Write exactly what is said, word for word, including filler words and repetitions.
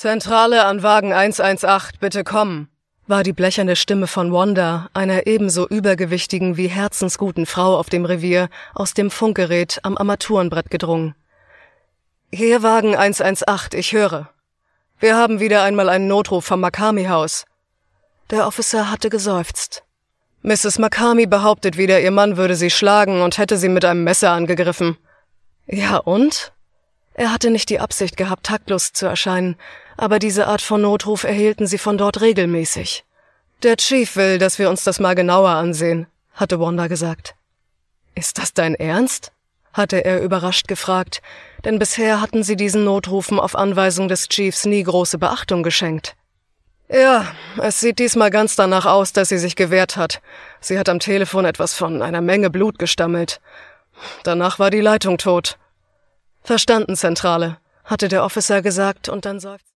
Zentrale an Wagen eins eins acht, bitte kommen, war die blecherne Stimme von Wanda, einer ebenso übergewichtigen wie herzensguten Frau auf dem Revier, aus dem Funkgerät am Armaturenbrett gedrungen. Hier Wagen eins eins acht, ich höre. Wir haben wieder einmal einen Notruf vom Makami-Haus. Der Officer hatte geseufzt. Misses Makami behauptet wieder, ihr Mann würde sie schlagen und hätte sie mit einem Messer angegriffen. Ja und? Er hatte nicht die Absicht gehabt, taktlos zu erscheinen, aber diese Art von Notruf erhielten sie von dort regelmäßig. Der Chief will, dass wir uns das mal genauer ansehen, hatte Wanda gesagt. Ist das dein Ernst? Hatte er überrascht gefragt, denn bisher hatten sie diesen Notrufen auf Anweisung des Chiefs nie große Beachtung geschenkt. Ja, es sieht diesmal ganz danach aus, dass sie sich gewehrt hat. Sie hat am Telefon etwas von einer Menge Blut gestammelt. Danach war die Leitung tot. Verstanden, Zentrale, hatte der Officer gesagt und dann seufzte